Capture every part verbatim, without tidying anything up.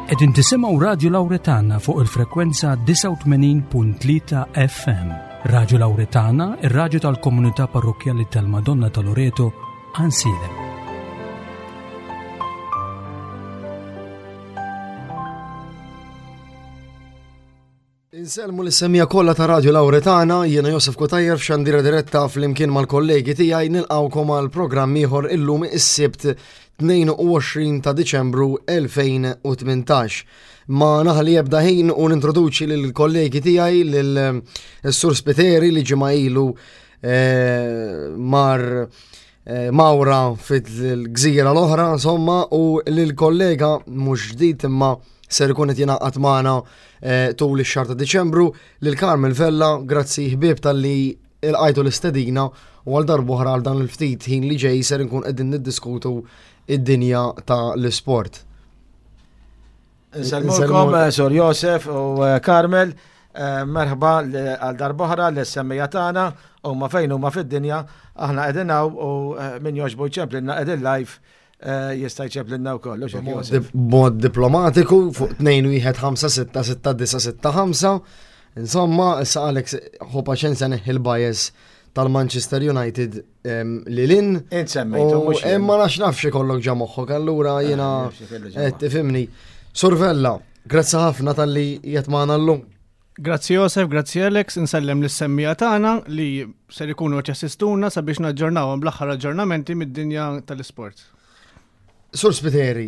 Qegħdin tisimgħu Radio Lawretana fuq il-frekwenza tisa' u tmenin punt tlieta F M. Radio Lawretana, ir-radju tal-Komunità Parrokjali tal-Madonna ta' Loreto, Ansilem. Inselmu l-semmija kollha ta' Radio Lawretana, jiena Josef Kotajjer f'xandira diretta flimkien mal-kollegi tiegħi nilqgħukom għal programm ieħor illum is-Sibt tnejn u għoxrin ta' Diċembru elfejn u tmintax. Ma naħli jebda ħin u nintroduċi lill-kollegi tiegħi lill-Sur Spiteri li ġimgħa ilu mar Mawra fil-gżira l-oħra, insomma, u lill-kollega mhux ġdid imma ser ikun qed jingħaqad magħna tul ix-xahar ta' Diċembru lil Carmel Vella, grazzi ħbieb tal-li ilqajtu l-istedina u għal darbohra għal dan il-ftit ħin li ġej ser nkun qegħdin niddiskutu id-dinja ta' l-isport. Nsalmulkom Sur Josef u Carmel, merħba għal darbohra l-semmija tagħna u ma fejn huma fid-dinja aħna qegħdin hawn u min jogħġbu jċemplinna qegħdin live jista' jċemplinna wkoll. B'mod diplomatiku fuq tnejn wieħed ħamsa sitta sitta disa' sitta ħamsa. Insomma, issa Alex ħu paċenzja neħħi l-bias tal-Manchester United li lin. Insemmejtu mhux. Imma nax nafx ikollok ġa moħħok, allura jiena qed tifhimni. Sur Vella, grazzi ħafna tal-li qiegħed magħna llum. Grazzi Josef, grazzi Alex, insellem lis-semmija tagħna li ser ikunu qed jassistuna sabiex naġġornawhom bl-aħħar aġġornamenti mid-dinja tal-isport. Sur Spiteri,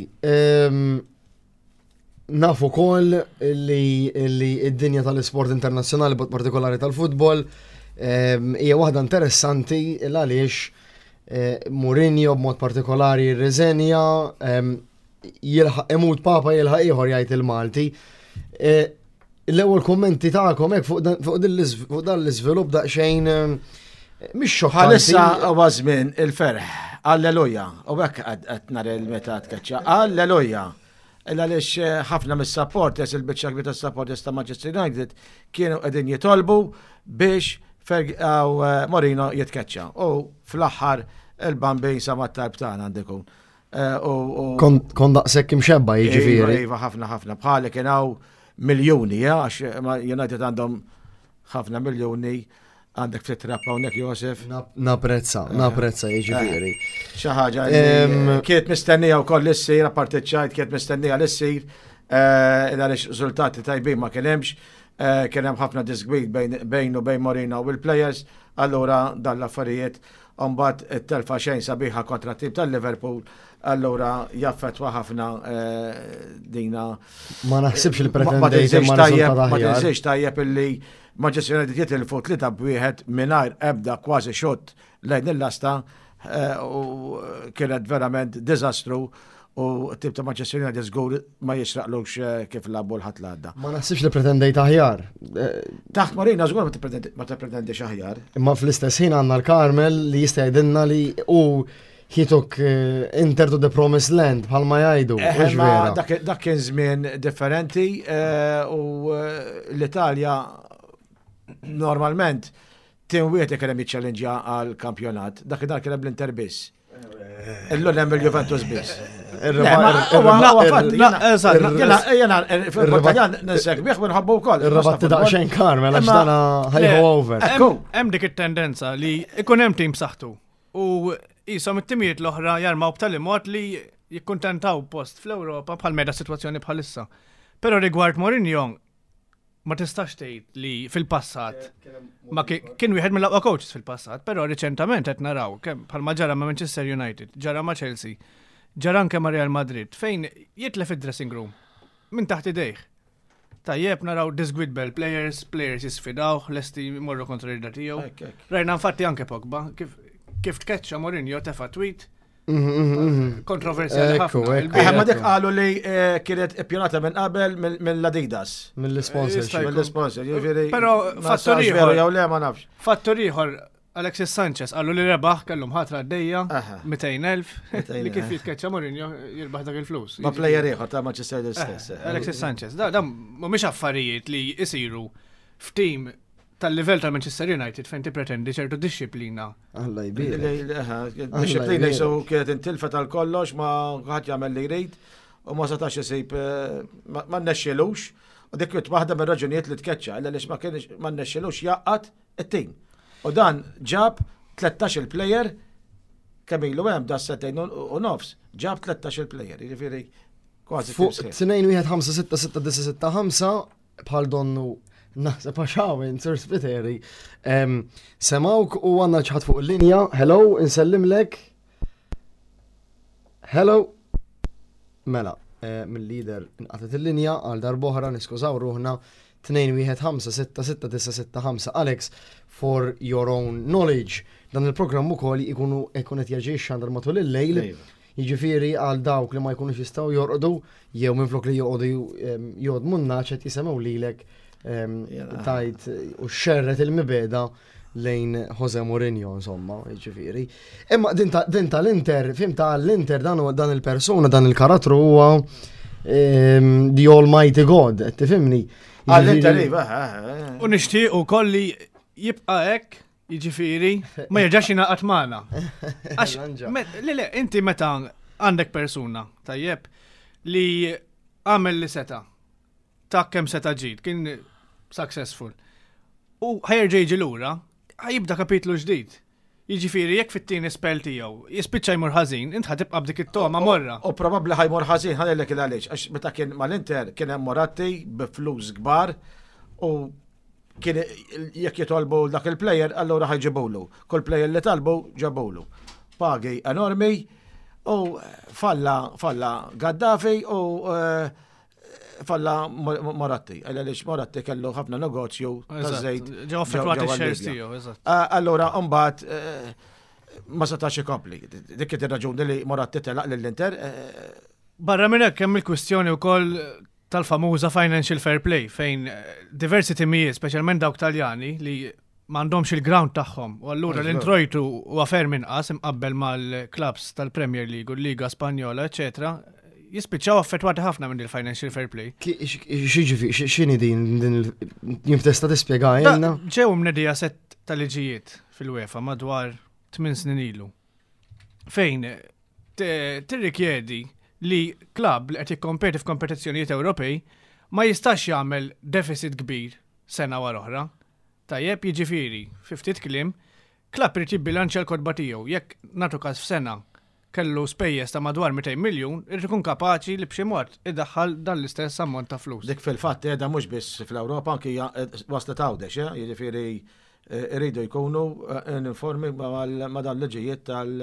nafu kol li id-dinja tal-isport internazzjonali b'mod partikolari tal-futbol hija waħda interessanti għaliex Mourinho b'mod partikolari rriżenja imut papa jilħaq ieħor jgħid il-Malti. L-ewwel kummenti tagħkom hekk fuq dan l-iżvilupp daqsxejn mhix xokkanti. Ħalissa huwa żmien il-ferħ. Alleluja, u bekk qed nara l-meta tkeċċa. Alleluja. Għaliex ħafna mis-supporters, il-biċċa kbira tas-supporters ta' Manchester United kienu qegħdin jitolbu biex Mourinho jitkeċċa. U fl-aħħar il-bambin sa mat-talb tagħna għandekun. Kon daqshekk imxebba jiġifieri. Iva ħafna ħafna bħalli kien hawn miljuni, għax United għandhom ħafna miljuni. Għandek titrappa hawnhekk Josef. Naprezza, naprezza jiġifieri. Xi ħaġa kiet mistennija wkoll issir, apparti ċajt kiet mistennija l-issir, għaliex riżultati tajbin ma kien hemmx, kien hemm ħafna disgwid bejn u bejn Mourinho u l-players, allura dan l-affarijiet mbagħad it-telfa xejn sabiħa kontra t-tim tal-Liverpool, allura jaffettwa ħafna dina. Ma naħsibx il-pretendejt ma riżultat ma tinsejx tajjeb illi Manchester United jitilfu tlieta b'wieħed mingħajr ebda kważi xott lejn il-lasta u kienet verament diżastru u t-tip ta' Manchester United żgur ma jixraqlux kif labu l-ħadd l-għadda. Ma naħsibx li pretendejt aħjar. Taħt Mourinho żgur ma tippretendix aħjar. Imma fl-istess ħin għandna l-Carmel li jista' jgħidilna li hu he took enter to the promised land bħalma jgħidu. Dak kien żmien differenti u l-Italja normalment tim wieħed kellhom jiċċallenġja għal kampjonat, dak id-dar kien bl-Inter biss. Illum hemm il-Juventus biss. Jena nisek bieħ minħabbu wkoll. Ir-rabatti daqsxejn Carmel għax dana ħajħu over. Hemm dik it-tendenza li ikun hemm tim saħtu u ishom it-timijiet l-oħra jarmaw b'tali mod li jikkuntentaw post fl-Ewropa bħal meda sitwazzjoni bħalissa. Però rigward Mourinho ma tistax tgħid li fil-passat ma kien wieħed mill-aqwa coaches fil-passat, però riċentament qed naraw kemm bħalma ġara ma' Manchester United, ġara ma' Chelsea, ġara anke ma' Real Madrid, fejn jitlef id-dressing room minn taħt idejh. Tajjeb naraw disgwid bell players, players jisfidaw, lesti jmorru kontra l-idea tiegħu. Rajna infatti anke Pogba kif tkeċċa Mourinho tefa' tweet kontroversjali ħafna. Ma dik qalu li kienet ippjonata minn qabel mill-Adidas. Mill-sponsor. Mill-sponsor. Però fattur ieħor jew le ma nafx. Fattur ieħor Alexis Sanchez qalu li rebaħ kellhom ħatra għaddejja mئتين ألف li kif jitkeċċa Mourinho jirbaħ dak il-flus. Ma plejer ieħor ta' Manchester United stess. Alexis Sanchez. Da mhumiex affarijiet li jsiru f'tim tal-livell tal-Manchester United fejn tippretendi ċertu disċiplina. Alla jbir. Disċiplina jisu kienet intilfa tal-kollox ma ħadd jagħmel li jrid u ma setax isib ma nnexxilux u dik kiet waħda mir-raġunijiet li tkeċċa għaliex ma kienx ma nnexxilux jaqqat it-tim. U dan ġab tlettax-il plejer kemm ilu hemm da setejn u nofs, ġab tlettax-il plejer, jiġifieri kważi fuq tnejn wieħed ħamsa sitta sitta disa sitta ħamsa bħal donnu naħseb għaxawin, Sir Spiteri. Semawk u għanna ċħat fuq il-linja. Hello, insellimlek. Hello. Mela, mill-lider inqatet il-linja għal darboħra niskużaw ruħna tnejn wieħed ħamsa sitta sitta disa sitta ħamsa. Alex, for your own knowledge, dan il-programm ukoll ikunu ikunet jaġiex għandar matul il-lejl. Jiġifieri għal dawk li ma jkunux jistgħu jorqdu jew minflok li joqogħdu jgħod munna ċet jisemgħu lilek tajt u xerret il-mibeda lejn Jose Mourinho, insomma, jiġifieri. Imma din tal-Inter, fim tal-Inter dan il-persuna, dan il-karattru huwa the Almighty God, tifhimni. Għall-Inter iva. U nixtieq ukoll li jibqa' hekk, jiġifieri, ma jerġax jingħaqad magħna. Għax le inti meta għandek persuna, tajjeb, li għamel li seta' ta' kemm seta' ġid, kien successful. U ħajerġa' jiġi lura, ħajibda kapitlu ġdid. Jiġifieri jekk fit-tieni spell tiegħu jispiċċa jmur ħażin, int ħatibqa' b'dik it-toma morra. U probabbli ħajmur ħażin ħalellek il għaliex għax meta kien mal-Inter kien hemm Moratti bi flus kbar u kien jekk jitolbu dak il-plejer allura ħajġibulu. Kull plejer li talbu ġabulu. Pagi enormi u falla falla Gaddafi u falla Moratti, għaliex Moratti kellu ħafna negozju ta' żejt. Ġew affettwat ix-shares tiegħu, eżatt. Allura mbagħad ma setax ikompli. Dik kien ir-raġuni li Moratti telaq lill-Inter. Barra minn hekk hemm il-kwistjoni wkoll tal-famuża financial fair play fejn diversi timijiet, speċjalment dawk Taljani li m'għandhomx il-ground tagħhom u allura l-introjtu u affer minqas imqabbel mal-clubs tal-Premier League u l-Liga Spanjola, eċetera, jispiċċaw affettwati ħafna minn il-financial fair play. Xieġifi, xini din jimtesta tispjega jenna? Ġew mnedija set tal-liġijiet fil-UEFA madwar tmien snin ilu. Fejn tirrikjedi li klabb li qed jikkompeti f'kompetizzjonijiet Ewropej ma jistax jagħmel deficit kbir sena wara oħra. Tajjeb jiġifieri, fi ftit kliem, klabb irid jibbilanċja l-kodba tiegħu jekk nagħtu każ f'sena kellu spejjeż ta' madwar mئtين miljun, irid ikun kapaċi li b'xi mod iddaħħal dan l-istess ammont ta' flus. Dik fil-fatt qiegħda mhux biss fl-Ewropa anke waslet għawdex, jiġifieri jridu jkunu informi ma' dan l-liġijiet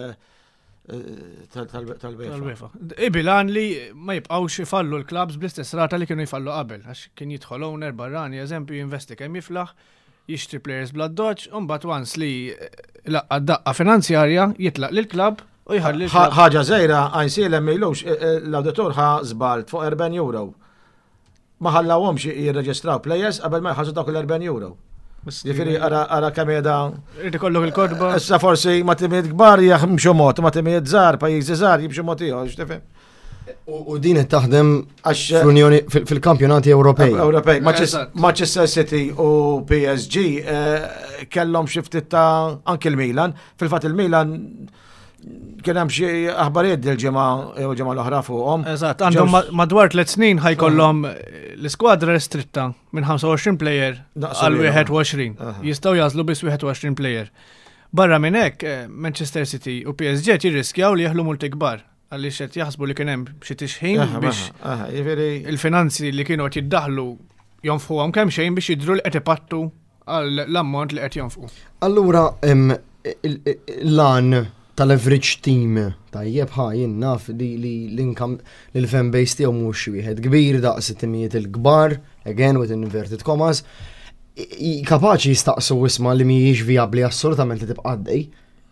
tal-UEFA. Ibilan li ma jibqgħux ifallu l-klabs bl-istess rata li kienu jfallu qabel, għax kien jidħol owner barrani, eżempju jinvesti kemm jiflaħ, jixtri players bla doġġ, u mbagħad once li laqqa daqqa finanzjarja jitlaq lill-klabb u jħalli. Ħaġa żgħira għajnsielem mejlux l-awditur ħa żbalt fuq erbgħin euro. Ma ħallawhomx jirreġistraw players qabel ma jħallsu dawk l-erbgħin euro. Jifieri ara kemm qiegħda. Irid ikollok il-kodba. Issa forsi ma timijiet kbar jimxu mod, ma timijiet żgħar, pajjiżi żgħar jimxu mod ieħor, x'tifhem. U din qed taħdem fl-Unjoni fil-kampjonati Ewropej. Ewropej. Manchester City u P S G kellhom xi ftit ta' anke il-Milan. Fil-fatt il-Milan kien hemm xi aħbarijiet dil-ġimgħa jew ġimgħa l-oħra fuqhom. Eżatt, għandhom madwar tliet snin ħajkollhom l-iskwadra restritta minn ħamsa u għoxrin plejer għal wieħed u għoxrin. Jistgħu jażlu biss wieħed u għoxrin plejer. Barra minn hekk, Manchester City u P S G jirriskjaw li jaħlu multi kbar għaliex qed jaħsbu li kien hemm xi tixħin biex il-finanzi li kienu qed jiddaħħlu jonfquhom kemm xejn biex jidhru li qed ipattu għall ammont li qed jonfqu. Allura l-lan tal-average team tajjeb ħajin naf li l-income li l-fanbase tiegħu mhux wieħed kbir daqs it-timijiet il-kbar, again with inverted commas, kapaċi jistaqsu isma' li mhijiex vijabbli assolutament li tibqa' għaddej.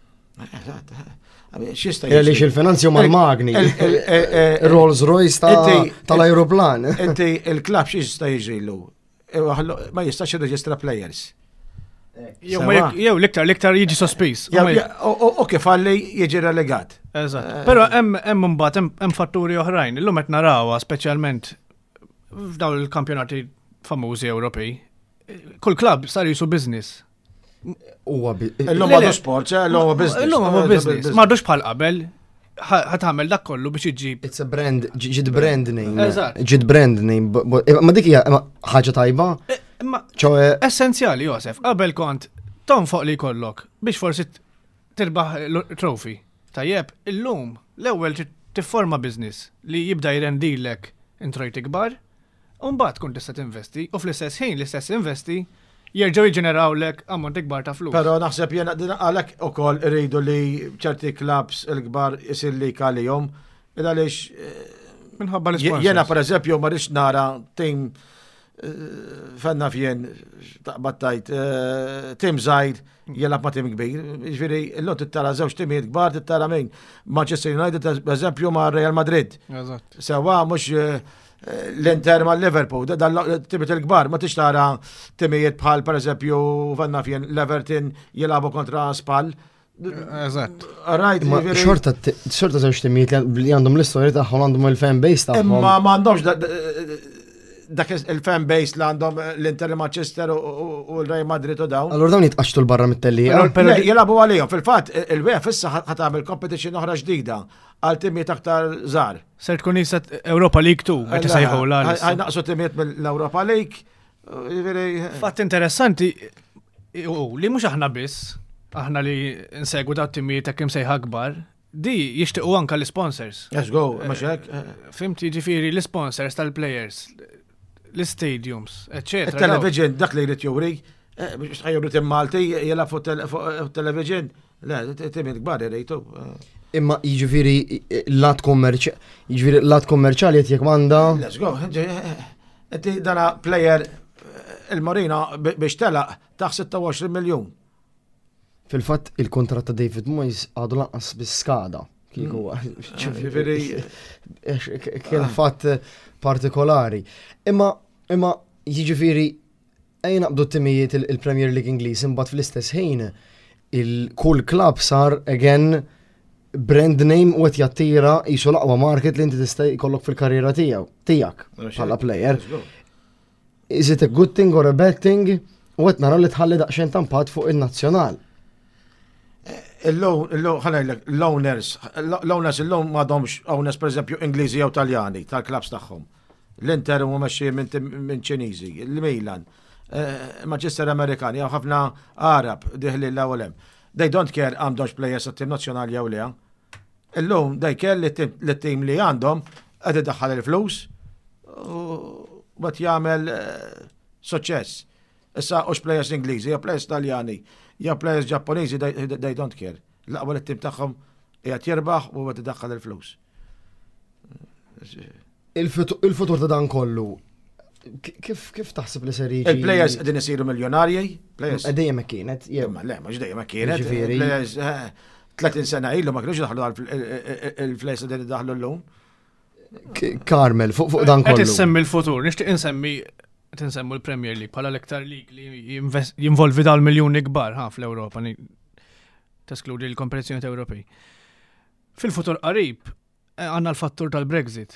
Għaliex il-finanzi huma l-magni, Rolls Royce tal-ajruplan. Inti il-klab x'jista' jiġrilu? Ma jistax jirreġistra players. Jew l-iktar l-iktar jiġi sospiż. U kif għalli jiġi relegat. Eżatt. Però hemm mbagħad hemm fatturi oħrajn. Illum qed narawha speċjalment f'dawn il-kampjonati famużi Ewropej. Kull klabb sar jisu business. Huwa illum għadu sport, illum għadu business. Illum għadu business. M'għadux bħal qabel. ħatamel dak kollu biex iġib. It's a brand, ġid brand name. Eżatt. Ġid brand name. Ma dik hija ħaġa tajba? Imma ċoe essenzjali, Josef, qabel kont tom fuq li kollok biex forsi tirbaħ trofi. Tajjeb, illum l-ewwel tifforma business li jibda jirendilek introjti kbar, u mbagħad tkun tista' tinvesti u fl-istess ħin l-istess investi jerġgħu jiġġenerawlek ammont ikbar ta' flus. Però naħseb jiena għalhekk ukoll iridu li ċerti clubs il-kbar isir li għalihom għaliex minħabba l-sponsors. Jiena pereżempju ma rridx nara tim fenna fjen taqbattajt tim żgħir jelab ma tim kbir. Ġifieri illum tittara żewġ timijiet kbar tittara min Manchester United pereżempju ma' Real Madrid. Eżatt. Sewwa mhux l-Inter ma' Liverpool, tibit il-kbar, ma tix tara timijiet bħal per eżempju fanna fjen l-Everton jilabu kontra Spal. Eżatt. Rajt, xorta xorta żewġ timijiet li għandhom l-istorja tagħhom għandhom il-fan base tagħhom. Imma m'għandhomx dak il-fan base li għandhom l-Inter Manchester u l-Real Madrid u dawn. Allura dawn jitqaxtu l-barra mit-tellija. Jilabu għalihom, fil-fatt il-W E F issa ħatamel competition oħra ġdida għal timijiet aktar żgħar. Ser tkun jisat Europa League two, qed isejħu l Ħaj naqsu timijiet mill-Europa League. Fatt interessanti u li mhux aħna biss, aħna li nsegwu daw timijiet hekk imsejħa kbar, di jixtiequ anke l-sponsors. Yes, go, mhux hekk. Fimti ġifieri l-sponsors tal-players, l-stadiums, eccetera. Il-television dak li jrid juri, biex ħajjuru tim Malti jela fuq television. Le, timijiet kbar jrejtu. Imma jiġifieri lat kommerċ, jiġifieri lat kommerċjali qed jekk m'għandha. Let's go. Inti dana player il-Marina biex telaq taħ sitta u għoxrin miljun. Fil-fatt il-kontratt ta' David Moyes għadu lanqas bis-skada. Kieku kien fatt partikolari. Imma imma jiġifieri ejja naqbdu t-timijiet il-Premier League Ingliż imbagħad fl-istess ħin il-kull club sar again brand name u qed jattira qisu l-aqwa market li inti tista' jkollok fil-karriera tiegħu tiegħek bħala player. Is it a good thing or a bad thing? U qed naraw li tħalli daqsxejn tampat fuq in-nazzjonal. Il-owners, l-owners il-lum m'għadhomx owners pereżempju Ingliżi jew Taljani tal-klabs tagħhom. L-Inter huma mexxi minn Ċiniżi, il-Milan, Manchester Amerikani, jew ħafna Arab diħli l-ewwel hemm. They don't care għandhomx players għat-tim nazzjonali jew le. Illum they care li t-tim li għandhom qed iddaħħal il-flus u qed jagħmel suċċess. Issa hux players Ingliżi, jew players Taljani, jew players Ġappuniżi, they don't care. L-aqwa li t-tim tagħhom qiegħed jirbaħ u qed iddaħħal il-flus. Il-futur ta' dan kollu, kif taħseb li ser jiġi? Il-players qegħdin isiru miljonarji, players. Dejjem hekk kienet, jew. Le, mhux dejjem hekk kienet. Players tletin sena ilu ma kienux daħlu il-players qegħdin iddaħħlu llum. Carmel, fuq dan kollu. Qed issemmi l-futur, nixtieq insemmi qed insemmu l-Premier League bħala l-iktar league li jinvolvi dal miljuni kbar ħa fl-Ewropa teskludi l-kompetizzjoni Ewropej. Fil-futur qarib għandna l-fattur tal-Brexit.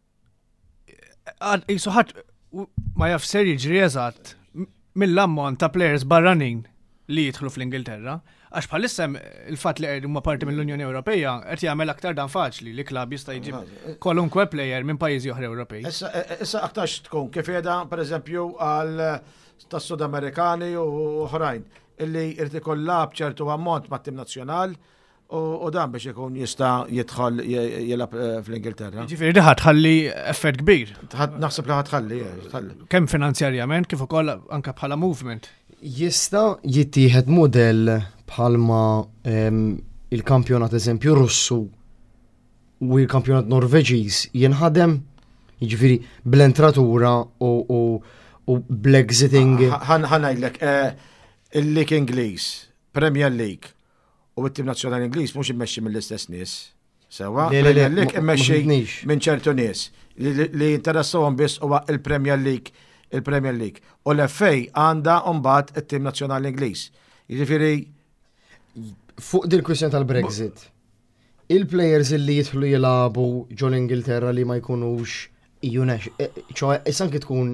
Jisu ħadd ma jaf ser jiġri eżatt mill-ammont ta' players barranin li jidħlu fl-Ingilterra, għax bħalissa il-fatt li huma parti mill-Unjoni Ewropea qed jagħmel aktar dan faċli li klabb jista' jġib kwalunkwe player minn pajjiżi oħra Ewropej. Issa aktar tkun kif qiegħda pereżempju għal tas-Sud Amerikani u oħrajn illi irid ikollha ċertu ammont mat-tim nazzjonal u dan biex ikun jista' jidħol jilab fl-Ingilterra. Ġifieri di ħadħalli effett kbir. Naħseb li ħadħalli. Kemm finanzjarjament kif ukoll anke bħala movement. Jista' jittieħed modell bħalma il-kampjonat eżempju Russu u il-kampjonat Norveġiż jinħadem jiġifieri bl-entratura u bl-exiting. Ħanajdlek il-Lig Ingliż, Premier League u t-tim nazzjonali Ingliż mhux immexxi mill-istess nies. Sewa, Premier League immexxi minn ċertu nies li interessawhom biss huwa il-Premier League, il-Premier League. U l-F A għandha mbagħad it-tim nazzjonali Ingliż. Jiġifieri fuq dil kwistjoni tal-Brexit. Il-players li jidħlu jilagħbu ġol Ingilterra li ma jkunux E U national, ċoħe issa anke tkun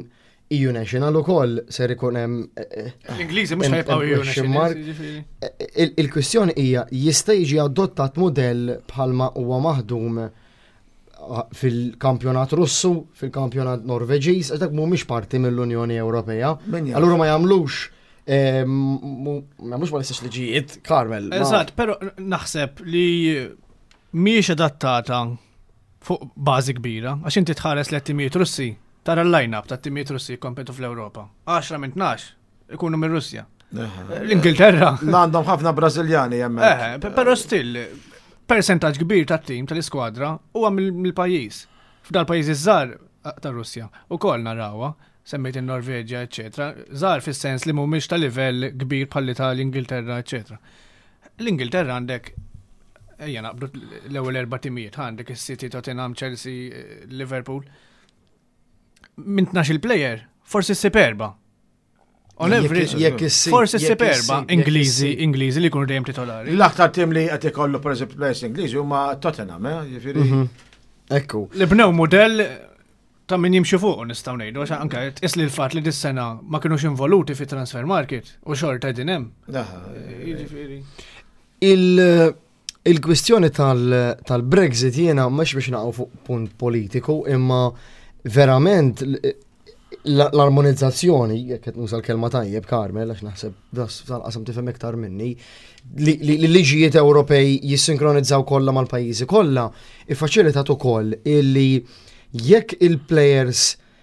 E U National ukoll ser ikun hemm. L-Ingliżi mhux ħajbqgħu E U National. Il-kwistjoni hija jista' jiġi adottat mudell bħalma huwa maħdum fil-kampjonat Russu, fil-kampjonat Norveġiż, għax dak mhumiex parti mill-Unjoni Ewropea. Allura ma jagħmlux ma jagħmlux ma l-istess liġijiet, Carmel. Eżatt, però naħseb li mhijiex adattata fuq bażi kbira, għax inti tħares l-timijiet Russi. Tara l-line-up ta' timijiet Russi kompetu fl-Ewropa. għaxra minn tnax ikunu minn Russja. L-Ingilterra. Għandhom ħafna Brażiljani hemmhekk. Eh, però still, percentaġġ kbir tat-tim tal-iskwadra huwa mill-pajjiż. F'dal-pajjiżi żgħar ta' Russja ukoll narawha, semmejt in-Norveġja, eċetera. Żgħar fis-sens li mhumiex ta' livell kbir bħalli tal-Ingilterra, eċetera. L-Ingilterra għandek ejja naqbdu l-ewwel erba' timijiet, għandek is-City, Tottenham, Chelsea, Liverpool. Minn tnax-il plejer, forsi s-siperba. On average, forsi s-siperba, Ingliżi, Ingliżi li jkunu dejjem titolari. L-aktar tim li qed ikollu pereżempju plejers Ingliżi huma Tottenham, eh, jiġifieri. Ekku. Li bnew mudell ta' min jimxi fuq nistgħu ngħidu, għax anke tqisli l-fatt li dis-sena ma kinux involuti fit-transfer market u xorta qegħdin hemm. Jiġifieri. Il-kwistjoni tal-Brexit jiena mhux biex naqgħu fuq punt politiku, imma verament l-armonizzazzjoni, jekk qed nuża l-kelma tajjeb, Carmel, għax naħseb tal-qasam tifhem iktar minni, li l-liġijiet Ewropej jissinkronizzaw kollha mal-pajjiżi kollha, iffaċilitat ukoll illi jekk il-plejers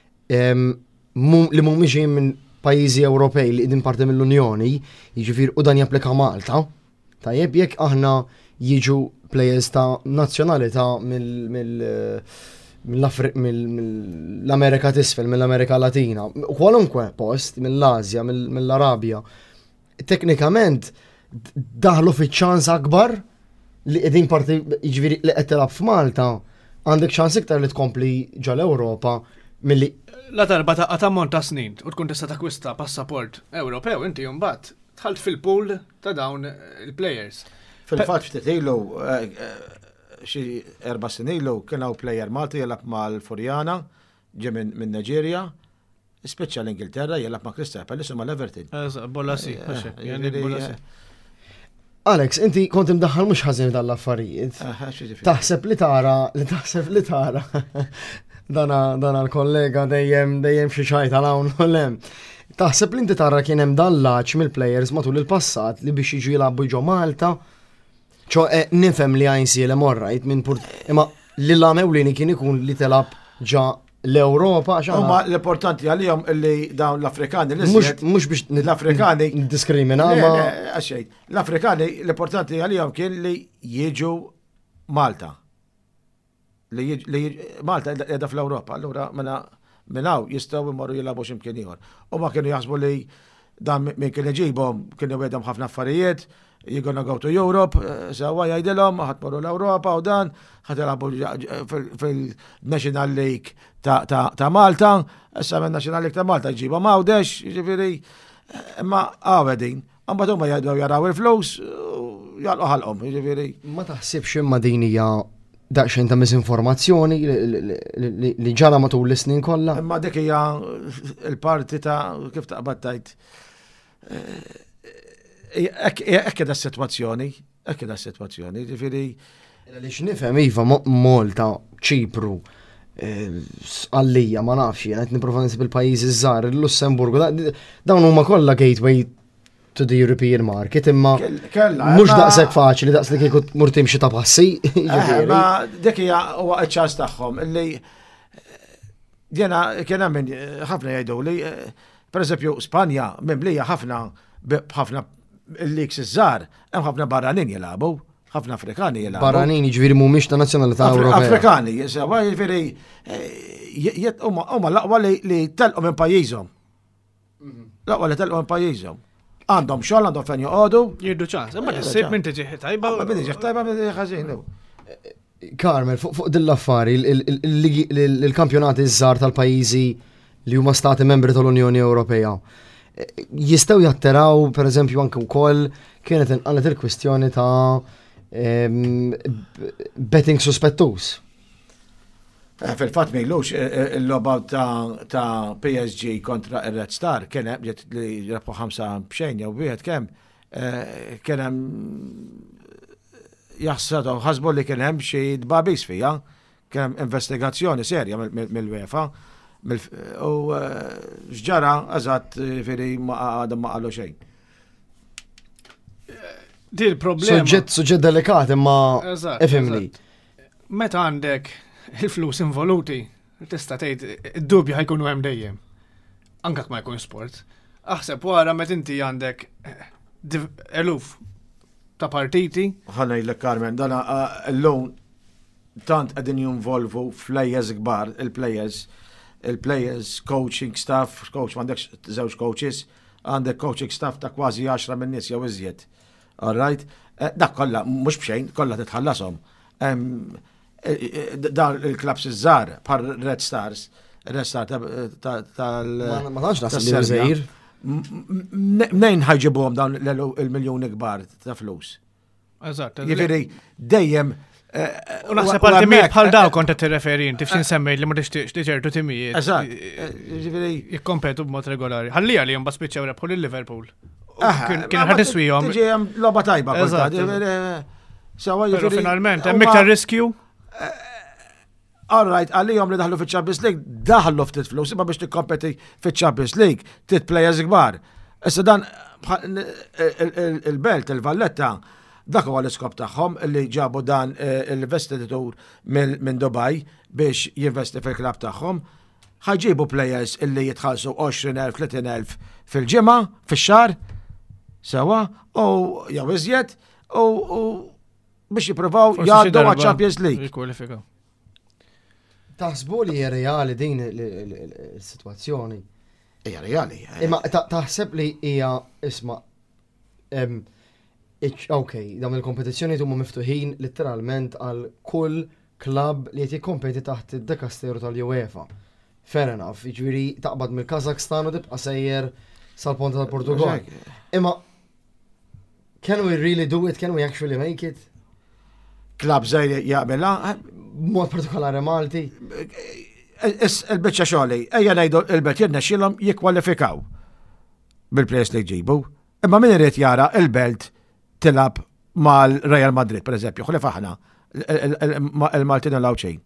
li mhumiex minn pajjiżi Ewropej li qegħdin parti mill-Unjoni, jiġifier u dan japplika Malta, tajjeb jekk aħna jiġu plejers ta' nazzjonalità mill mill-Amerika t'isfel, mill-Amerika Latina, kwalunkwe post, mill-Asja, mill-Arabja. Teknikament, daħlu fiċ-ċans akbar li qegħdin parti jiġifieri li qed tilab f'Malta, għandek ċans iktar li tkompli ġol-Ewropa milli. La darba ta' ammont ta' snin u tkun tista' takwista passaport Ewropew inti mbagħad tħalt fil-pool ta' dawn il-plejers. Fil-fatt ftit ilu xi erba' snin ilu kien hawn plejer Malti jelab mal-Furjana, ġie minn Niġerja, spiċċa l-Ingilterra jelab ma' Crystal Palace u mal-Everton. Bolasi, Alex, inti kont imdaħħal mhux ħażin dal-affarijiet. Taħseb li tara, li taħseb li tara. Dana l-kollega dejjem dejjem xi xajta hawn u lem. Taħseb li inti tara kien hemm dallaċ mill-plejers matul il-passat li biex jiġu jilagħbu ġo Malta. ċo nifhem li għajn sielem orrajt minn purt, imma li l-għamewlini kien ikun li telab ġa l-Ewropa. Huma l-importanti għalihom li dawn l-Afrikani li mhux biex l-Afrikani diskrimina ma għaxejn. L-Afrikani l-importanti għalihom kien li jiġu Malta. Li Malta qiegħda fl-Ewropa, allura mela minn hawn jistgħu jmorru jilagħbu x'imkien ieħor. U ma kienu jaħsbu li dan min kien iġibhom kienu wedhom ħafna affarijiet. You're gonna go to Europe, sawa jgħidilhom, ħatmorru l-Ewropa u dan, ħatilabu fil-National League ta' Malta, issa minn National League ta' Malta jġibhom għawdex, jiġifieri, imma għawedin, għambagħad huma jgħidu jaraw il-flus, jgħalqu ħalqhom, jiġifieri. Ma taħsibx imma din hija daqsxejn ta' misinformazzjoni li ġara matul l-snin kollha? Imma dik hija l-parti ta' kif taqbad tajt. Ekki da situazzjoni, ekki da situazzjoni, ġifiri. Li x'nifhem iva Malta, Ċipru, Għallija, ma nafx, jena qed nipprova nisib il-pajjiżi żgħar, il-Lussemburgu, dawn huma kollha gateway to the European market, imma mhux daqshekk faċli daqs li kieku mur timxi ta' passi. Ma dik hija huwa ċ-ċans tagħhom illi jiena kien hemm ħafna jgħidu li pereżempju Spanja mimlija ħafna ħafna il-leaks iż-żgħar hemm ħafna barranin jilagħbu, ħafna Afrikani jilagħbu. Barranin jiġifieri mhumiex ta' nazzjonalità Ewropea. Afrikani, jiġifieri huma l-aqwa li telqu minn pajjiżhom. L-aqwa li telqu minn pajjiżhom. Għandhom xogħol, għandhom fejn joqogħdu. Jiddu ċans, imma tissib minn tiġi tajba. Ma tiġi tajba minn tiġi ħażin. Carmel, fuq dill-affari, il-kampjonati żgħar tal-pajjiżi li huma stati membri tal-Unjoni Ewropea jistgħu jatteraw, pereżempju anke wkoll kienet inqalet il-kwistjoni ta' betting suspettuż. Fil-fatt mejlux, il-loba ta' P S G kontra il-Red Star kien hemm li rabu ħamsa bxejn jew wieħed kemm kien hemm jaħsadu ħasbu li kien hemm xi dbabis fija, kien hemm investigazzjoni serja mill-UEFA u x'ġara eżatt veri ma għadhom ma qalu xejn. Di l-problema. Suġġett suġġett delikat imma ifhimni. Meta għandek il-flus involuti, tista' tgħid id-dubju ħajkunu hemm dejjem. Anke ma jkun sport. Aħseb wara meta inti għandek eluf ta' partiti. Ħana jlek Carmen, dana l-lum tant qegħdin jinvolvu flejers kbar, il-players, il-players, coaching staff, coach m'għandekx żewġ coaches, għandek coaching staff ta' kważi għaxra minn nies jew iżjed. All right? Dak kollha mhux bxejn, kollha titħallasom. Dan il-klabs iż-żar par Red Stars, Red Star tal... Ma tantx naħseb li żgħir. Mnejn ħajġibuhom dawn il-miljuni kbar ta' flus. Eżatt. Jifieri dejjem U naħseb għal timijiet bħal daw kont qed tirreferi inti f'xin semmejt li ma tixtieqx li ċertu timijiet. Eżatt. Jifieri jikkompetu b'mod regolari. Ħallija li jom baspiċċew rebħu lil Liverpool. Kien ħad iswihom. Tiġi hemm logħba tajba kultant. Però finalment hemm iktar riskju. All right, għallijom li daħlu fiċ-Champions League, daħlu ftit flus, imma biex tikkompeti fiċ-Champions League, tit players kbar. Issa dan il-belt, il-Valletta, dak huwa l-iskop tagħhom li ġabu dan l-investitur minn Dubai biex jinvesti fil-klab tagħhom. Ħaġibu players illi jitħallsu għoxrin elf, tletin elf fil-ġimgħa, fix-xahar, sewa, u jew iżjed, u biex jippruvaw jgħaddu għax-Champions League. Taħsbu li hija reali din il-sitwazzjoni. Hija reali. Imma taħseb li hija isma' ok, dawn il-kompetizzjoni huma miftuħin letteralment għal kull klabb li qed jikkompeti taħt id-dekasteru tal-UEFA. Fair enough, jiġifieri taqbad mill-Kazakhstan u tibqa' sejjer sal-ponta tal-Portugal. Imma can we really do it? Can we actually make it? Klab żgħir jaqbelha. Mod partikolari Malti. Il-biċċa xogħli, ejja ngħidu il-bet jirnexxielhom jikkwalifikaw bil-plejers li jġibu. Imma min irid jara il-belt tilab mal-Real Madrid, pereżempju, ħolef aħna il-Maltin u l-Awċejn.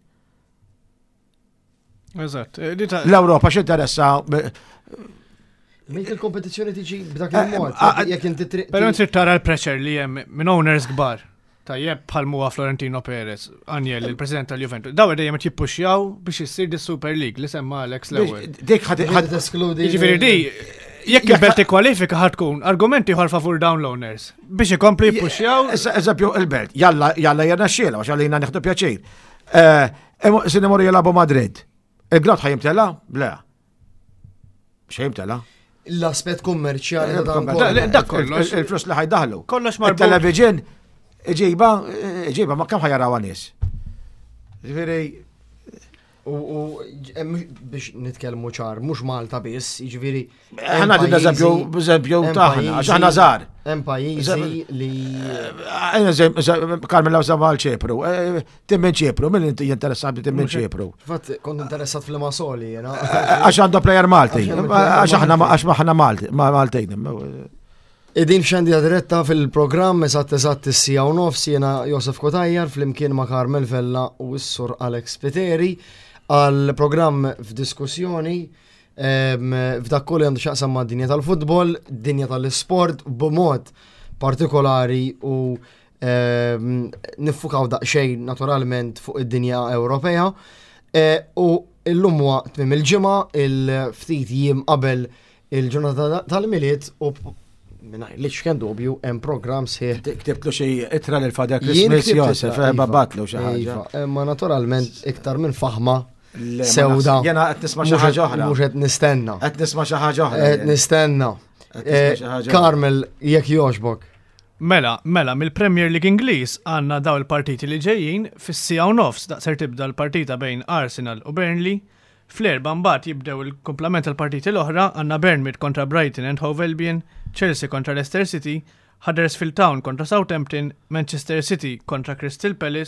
Eżatt. L-Ewropa x'interessa. Mejt il-kompetizzjoni tiġi b'dak il-mod. Jekk inti trid. Però trid tara l-pressure li hemm minn owners kbar. Tajjeb bħal-muwa Florentino Perez, Anjel, il-President tal-Juventus. Daw dejjem qed jippuxjaw biex issir di Super League li semma Alex l-ewwel. Dik ħadd eskludi. Jiġifieri di jekk il-belt ikkwalifika ħad tkun argumenti ħol favur dawn l-owners biex ikomplu jippuxjaw. Eżempju il-belt, jalla jalla jerna xiela għax għalina nieħdu pjaċir. Se nimorru jilagħbu Madrid. Il-grat ħajimtela? Le. X'ħajimtela? L-aspett kummerċjali dak kollox. Il-flus li ħajdaħlu. Kollox marbut. Il-television Iġiba, iġiba, ma kam ħajaraw għanis. Ġifiri. U biex nitkelmu ċar, mux Malta biss, ġifiri. ħana din eżempju, eżempju taħna, għax ħana żgħar. Hemm pajjiżi li. Karmen law samal ċepru, timmen ċepru, min inti jinteressat timmen ċepru. Fatt, kont interessat fil-Masoli, jena. Għax għandu plejer Malti, għax aħna Maltejn. Idin xandija diretta fil-programm eżatt eżatt is-sija u nofs jiena Josef Kotajjar flimkien ma' Carmel Vella u s-sur Alex Peteri għal programm f'diskussjoni f'dak kollu għandu xaqsam ma' dinja tal-futbol, dinja tal-sport b'mod partikolari u nifukaw daqsxejn naturalment fuq id-dinja Ewropea u l-lum waqt minn il-ġimgħa il-ftit jiem qabel il-ġurnata tal-miliet u minna, li xken dubju, hemm program sieħ. Ktibtlu xej itra l-Father Christmas Josef, babatlu xi ħaġa. Ma naturalment iktar minn faħma sewda. Jena qed nisma' xi ħaġa oħra. Mhux qed nistenna. Qed nisma' xi ħaġa oħra. Qed nistenna. Carmel, jekk jogħġbok. Mela, mela, mill-Premier League Ingliż għandna daw il-partiti li ġejjin fis-sija u nofs daqser tibda l-partita bejn Arsenal u Burnley. Fl-erba' mbagħad jibdew il-komplement tal-partiti l-oħra għandna Bournemouth kontra Brighton and Hove Albion, Chelsea kontra Leicester City, Huddersfield Town kontra Southampton, Manchester City kontra Crystal Palace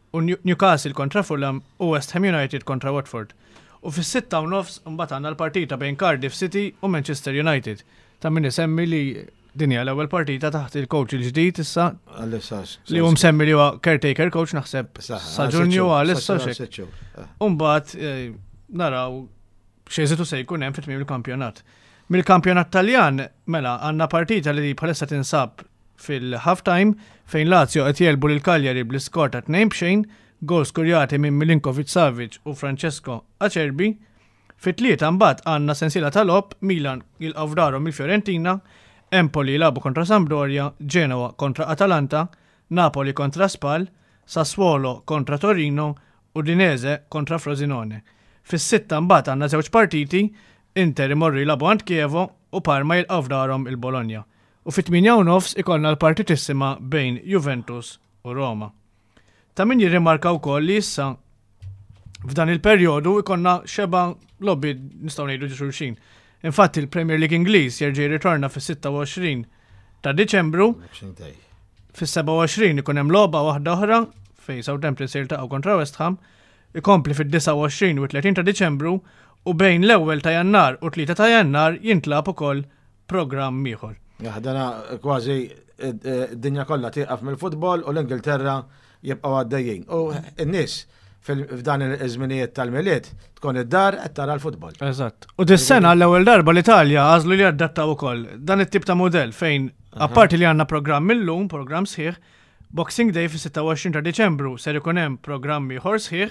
u Newcastle kontra Fulham u West Ham United kontra Watford. U fis-sitta u nofs mbagħad għandna l-partita bejn Cardiff City u Manchester United. Ta' min isemmi li dinja l-ewwel partita taħt il-coach il-ġdid issa li hu msemmi li huwa caretaker coach naħseb sa Ġunju għalissa xek. U mbagħad naraw x'eżitu se jkun hemm fit-tmiem il-kampjonat. Mill-kampjonat Taljan mela għandna partita li bħalissa tinsab fil-halftime fejn Lazio qed jelbu lil Cagliari bl-iskor ta' tnejn b'xejn, gol skurjati minn Milinkovic Savic u Francesco Acerbi. Fit-tlieta mbagħad għandna sensiela tal-lob Milan jilqgħu f'darhom mill-Fiorentina, Empoli jilagħbu kontra Sampdoria, Genoa kontra Atalanta, Napoli kontra Spal, Sassuolo kontra Torino u Udinese kontra Frosinone. Fis-sitta mbagħad għandna żewġ partiti, Inter imorru jilagħbu għand Chievo u Parma jilqgħu f'darhom il-Bologna. U fit-tminja u nofs ikollna l-partitissima bejn Juventus u Roma. Ta' min jirrimarka wkoll li issa f'dan il-perjodu ikonna xeba lobby nistgħu ngħidu xulxin. Infatti il-Premier League Ingliż jerġa' jirritorna fis-sitta u għoxrin ta' Diċembru. Fis-seba' u għoxrin ikun hemm logħba waħda oħra fejn Southampton se jiltaqgħu kontra West Ham, ikompli fid-disa' u għoxrin u tletin ta' Diċembru u bejn l-ewwel ta' Jannar u tlieta ta' Jannar jintlab ukoll programm ieħor. Jaħdana kważi d-dinja kollha tieqaf mill-futbol u l-Ingilterra jibqgħu għaddejjin. U n-nies f'dan il-żminijiet tal-miliet tkun id-dar qed tara l-futbol. Eżatt. U dis-sena l-ewwel darba l-Italja għażlu li adattaw ukoll dan it-tip ta' mudell fejn apparti li għandna programm illum, programm sħiħ, Boxing Day fis-sitta u għoxrin ta' Diċembru ser ikun hemm programm ieħor sħiħ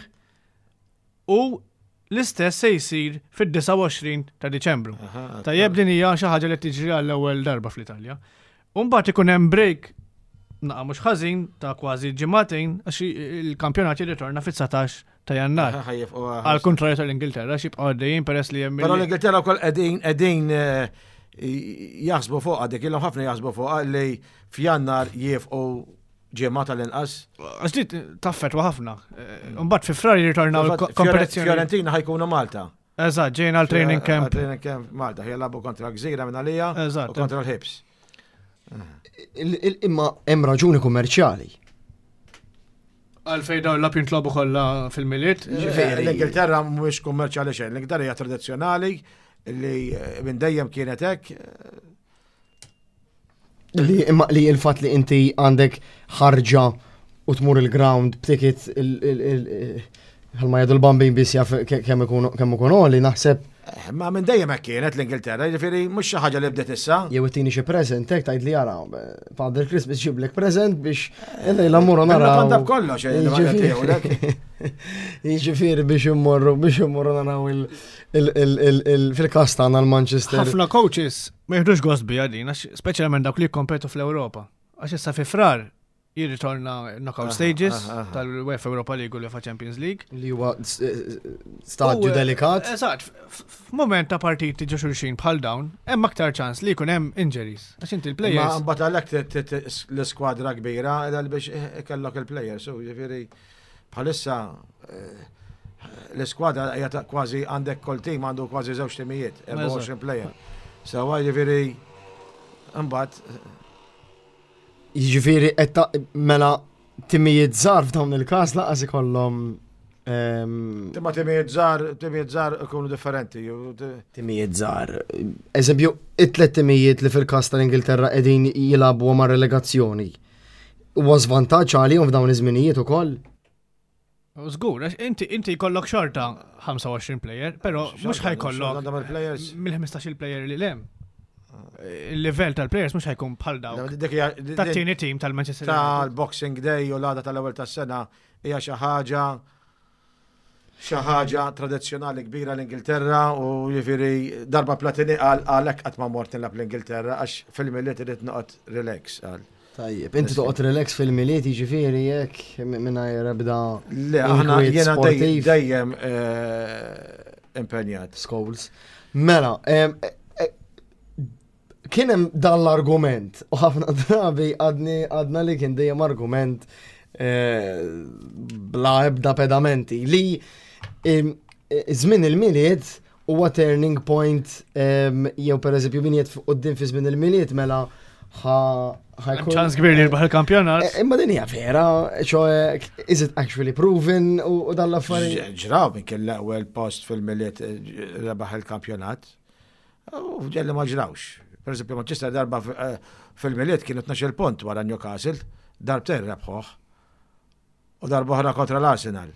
u l-istess se jsir fid-disa' u għoxrin ta' Diċembru. Tajjeb din hija xi ħaġa li tiġri għall-ewwel darba fl-Italja. U mbagħad ikun hemm break naqa mhux ħażin ta' kważi ġimagħtejn għax il-kampjonat jirritorna fit-satax ta' Jannar. Għal kontrarju tal-Ingilterra xibqgħu għaddejjin peress li hemm. Però l-Ingilterra wkoll qegħdin qegħdin jaħsbu fuqha dik ilhom ħafna jaħsbu fuqha li f'Jannar jifqu ġimgħa tal-inqas. Għax dit taffetwa ħafna. Mbagħad fi frar jirritornaw il-kompetizzjoni. Fiorentina ħajkunu Malta. Eżatt, ġejna għal training camp. Training camp Malta, ħjelabu kontra Gżira minn għalija u kontra l-Hibs. Imma hemm raġuni kummerċjali. Għalfejn dawn l-ab jintlobu kollha fil-miliet. L-Ingilterra mhuwiex kummerċjali xejn, l-Ingilterra hija tradizzjonali li minn dejjem kienet hekk. Li imma li l-fatt li inti għandek ħarġa u tmur il-ground b'ticket ħalma jgħidu l-bambin biss jaf kemm ikunu li naħseb. Ma minn dejjem hekk kienet l-Ingilterra, jiġifieri mhux xi ħaġa li bdiet issa. Jew ittini xi preżent hekk tgħid li jara Father Christmas ġiblek preżent biex illejla mmorru naraw. Għandha b'kollox Jiġifieri biex immorru biex immorru naraw fil-każ tagħna l-Manchester. Ħafna coaches ma jieħdux gost biha din, speċjalment dawk li jikkompetu fl-Ewropa. Għax issa fi frar jirritorna knockout stages tal-UEFA Europa League u l-UEFA Champions League. Li huwa stadju delikat. Eżatt, f'mument ta' partiti ġo xulxin bħal dawn, hemm aktar ċans li jkun hemm injuries. Għax inti l-players. Ma mbagħad għalhekk l-iskwadra kbira qiegħda biex ikollok il-players, u jiġifieri bħalissa l-iskwadra hija kważi għandek kull tim għandu kważi żewġ timijiet, erba' u għoxrin plejer. Sewa jiġifieri mbagħad Jiġifieri qed mela timijiet żgħar f'dawn il-każ laqas ikollhom Timma timijiet żgħar, timijiet żgħar ikunu differenti. Timijiet żgħar. Eżempju, it-tliet timijiet li fil-każ tal-Ingilterra qegħdin jilagħbu ma' relegazzjoni. Huwa żvantaġġ għalihom f'dawn iż-żminijiet ukoll? Żgur, inti inti jkollok xorta ħamsa u għoxrin plejer, però mhux ħajkollok mill-ħmistax-il plejer li hemm. Il-level tal-players mhux ħajkun bħal dawk. Tat-tieni tim tal-Manchester tal-Boxing Day u l-għada tal-ewwel tas-sena hija xi ħaġa xi ħaġa tradizzjonali kbira l-Ingilterra u jiġifieri darba platini qal għalhekk qatt ma mort nilab l-Ingilterra għax fil-miliet irid noqgħod relax qal. Tajjeb, inti toqgħod relax fil-miliet jiġifieri hekk mingħajr ebda. Le, aħna jiena dejjem impenjat. Scholes. Mela, kien hemm dan l-argument, u ħafna drabi għadna li kien dejjem argument bla ebda pedamenti li żmien il-miliet huwa turning point jew pereżempju min jgħid quddiem fi żmien il-miliet mela ċans kbir li jirbaħ il-kampjonat. Imma din hija vera, ċoe, is it actually proven u dal-affarijiet? Ġraw minn kell l-ewwel post fil-miliet rebaħ il-kampjonat. U ġelli ma ġrawx. Per esempio, Manchester darba fil-miliet kienu tnax-il punt wara Newcastle, darbtejn rebħuh. U darba oħra kontra l-Arsenal.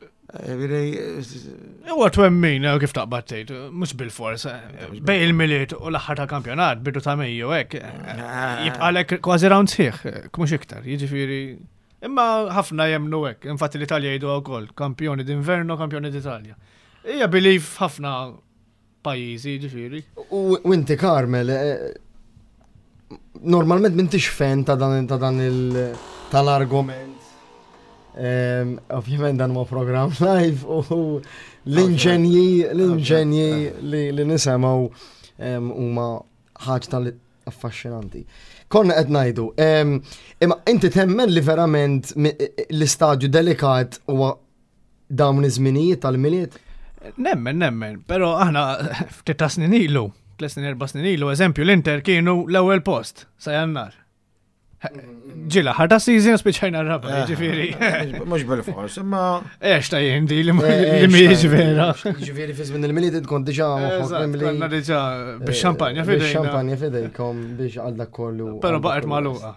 Huwa twemmin kif taqbad tgħid, mhux bil-fors. Bej il-miliet u l-aħħar ta' kampjonat bidu ta' Mejju hekk. Jibqalek kważi round sħiħ, mhux iktar, jiġifieri. Imma ħafna jemnu hekk, infatti l-Italja jgħidu wkoll, kampjoni d'inverno, kampjoni d'Italja. Hija belief ħafna pajjiżi, jiġifieri. U inti Karmel, normalment m'intix fan ta' dan il tal-argument. Um, Ovvijament dan ma' program live u l-inġenji l-inġenji li nisemaw huma ħaġa tal-affaxxinanti. Konna qed ngħidu, imma inti temmen li verament l-istadju delikat huwa dawn iż-żminijiet tal-miliet? Nemmen, nemmen, però aħna ftit ta' snin ilu, tliet snin erba' snin ilu, eżempju l-Inter kienu l-ewwel post sa jannar. Ġila, ħarta season spiċajna rabba, ġifiri. Mux bil-fors, imma. Eċ ta' jendi li miġ vera. Ġifiri fiz minn il-miliet tkun diġa Konna diġa bix-xampanja fidejna. Bix-xampanja fidejkom biex għalda kollu. Pero baqet maluqa.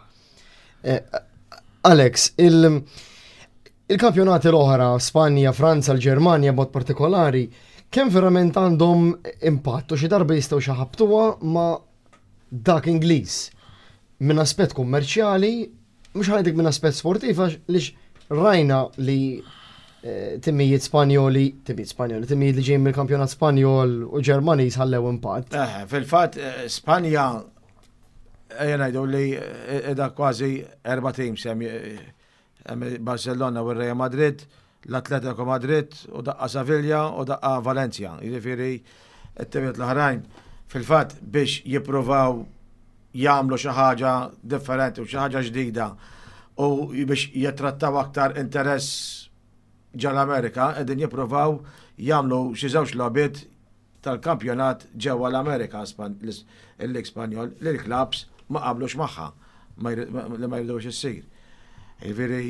Alex, il-kampjonati l-oħra, Spanja, Franza, l-Ġermanja, bot partikolari, kemm verament għandhom impattu xi darba jistgħu xaħabtuha ma dak Ingliż? Min aspett kummerċjali, mhux ħajdek minn aspett sportiv, għax rajna li timmijiet Spanjoli, timmijiet Spanjoli, timmijiet li ġejjin mill-kampjonat Spanjol u Ġermaniż ħallew impatt. Fil-fatt Spanja ejja ngħidu li edha kważi erba' teams hemm Barcelona u Real Madrid, l-Atletico Madrid u daqqa Sevilla u daqqa Valencia. Jiġifieri t-timijiet l-oħrajn fil-fatt biex jippruvaw jagħmlu xi ħaġa differenti u xi ħaġa ġdida u biex jittrattaw aktar interess ġal-Amerika qegħdin jippruvaw jagħmlu xi żewġ logħbiet tal-kampjonat ġewwa l-Amerika l-lig Spanjol li l-klabs ma qablux magħha li ma jridux issir. Jiġifieri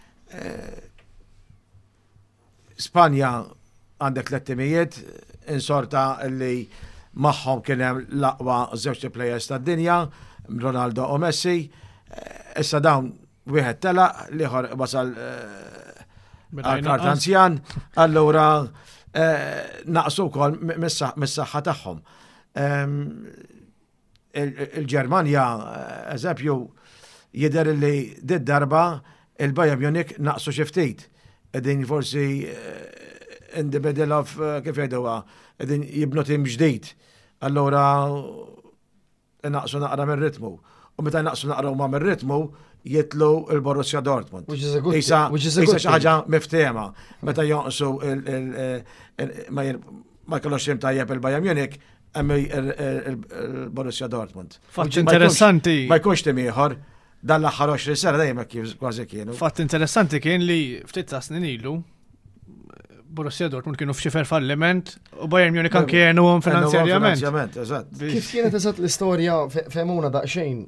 Spanja għandek tliet timijiet insorta li maħħom kien hemm l-aqwa żewġ plejers tad-dinja, Ronaldo u Messi. Issa dawn wieħed telaq, l-ieħor wasal għal-kart anzjan, allura naqsu wkoll mis-saħħa tagħhom. Il-Ġermanja, eżempju, jidher li dit darba il-Bayern Munich naqsu xi ftit. Qegħdin forsi in the middle of kif jgħiduha, qegħdin jibnu tim ġdid. Allura naqsu naqra mir-ritmu. U meta naqsu naqra huma mir-ritmu jitlu il-Borussia Dortmund. Isa xi ħaġa miftema. Meta jonqsu ma jkollux tim tajjeb il-Bayern Munich hemm il-Borussia Dortmund. Fatt interessanti. Ma jkunx tim ieħor dan l-aħħar għoxrin sena dejjem kif kważi kienu. Fatt interessanti kien li ftit ta' snin ilu Borussia Dortmund kienu f'xifer falliment u Bayern Munich kan kienu finanzjarjament. Kif kienet eżatt l-istorja femuna daqsxejn?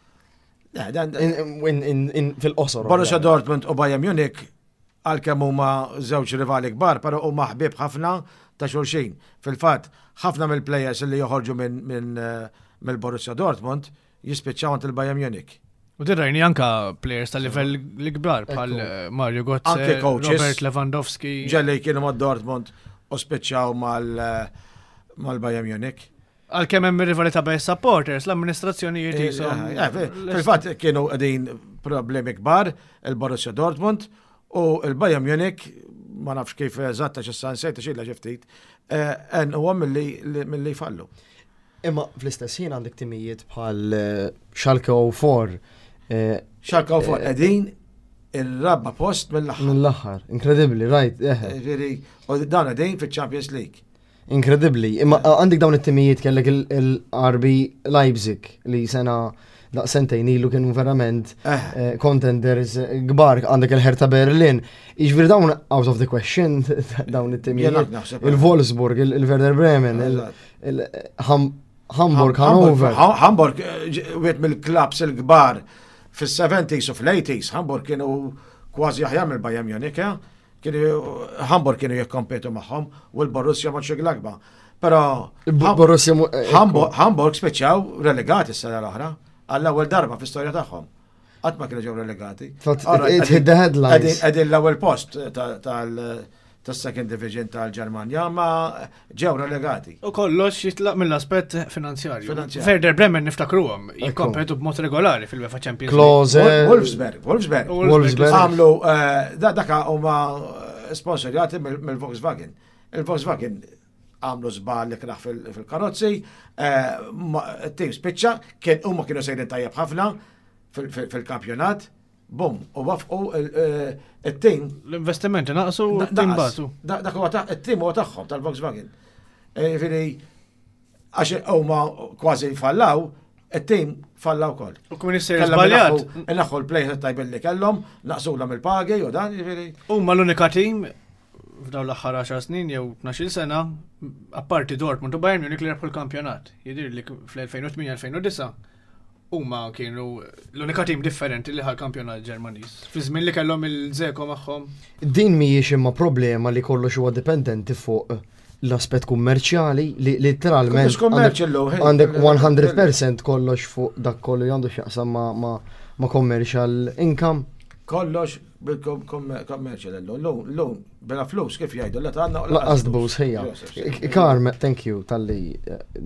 Fil-qosor. Borussia Dortmund u Bayern Munich għalkemm huma żewġ rivali kbar, però huma ħbieb ħafna ta' xulxin. Fil-fatt, ħafna mill-plejers li joħorġu minn mill-Borussia Dortmund jispiċċaw għand il-Bayern Munich. U dirrajni anka players tal-livell l-kbar bħal Mario Götze, Robert Lewandowski. Ġelli kienu ma' Dortmund u spiċċaw mal-Bayern Munich. Għal-kemm hemm rivalità bejn supporters, l-amministrazzjonijiet jisom. Fil-fatt kienu qegħdin problemi kbar il-Borussia Dortmund u il-Bayern Munich ma nafx kif eżatta x'issa nsejta xilla xi ftit en huwa milli fallu. Imma fl-istess ħin għandek timijiet bħal Schalke u for. Schalke u for qegħdin ir-rabba post mill-aħħar. Mill-aħħar, inkredibbli, right. U dan qegħdin fiċ-Champions League. Inkredibbli. Imma għandek dawn it-timijiet kellek il-R B Leipzig li sena daqsentejn ilu kienu verament contenders kbar, għandek il-Hertha Berlin. Iġviri dawn out of the question dawn it-timijiet. Il-Wolfsburg, il-Werder Bremen, Hamburg, Hannover. Hamburg, wieħed mill-klabs il-kbar fis-seventies u fl-eighties, Hamburg kienu kważi aħjar mill-Bayern Munich, kienu Hamburg kienu jikkompetu magħhom u l-Borussia Mönchengladbach. Però Hamburg speċjaw relegati s-sena l-oħra għall-ewwel darba fl-istorja tagħhom. Qatt ma kienu ġew relegati. It hit the headlines. Qegħdin l-ewwel post tal tas-second division tal-Ġermanja ma ġew relegati. U kollox jitlaq mill-aspett finanzjarju. Werder Bremen niftakruhom jikkompetu b'mod regolari fil-UEFA Champions League. Wolfsberg, Wolfsberg. Wolfsberg. Għamlu daka huma sponsorjati mill-Volkswagen. Il-Volkswagen għamlu żball li kraħ fil-karozzi, tim spiċċa, kien huma kienu sejrin tajjeb ħafna fil-kampjonat. Bum, u wafqu il-tim. L-investimenti naqsu u t-tim batu. Dak huwa il-tim huwa tagħhom tal-Volkswagen. Fili, għax huma kważi fallaw, il-tim fallaw kol. U kum minister żbaljat. Naħħu l-plejs tajbin li kellhom, naqsulhom il-pagi u dan, jiġifieri. Huma l-unika tim f'dawn l-aħħar għaxar snin jew tnax-il sena, apparti Dortmund u Bayern Munich li rebħu l-kampjonat. Jidir li fl-elfejn u tmien elfejn u disa' huma kienu l-unika tim differenti li ħal kampjonat Ġermaniż. Fi żmien li kellhom il-żeko magħhom. Din mhijiex imma problema li kollox huwa dipendenti fuq l-aspett kummerċjali li literalment għandek one hundred percent kollox fuq dak kollu li għandu x'jaqsam ma' commercial income. Kollox bil-commercial l-lum, bela flus kif jgħidu, la tanna. Laqqas dbus, ħejja. Carmel, thank you, tal-li.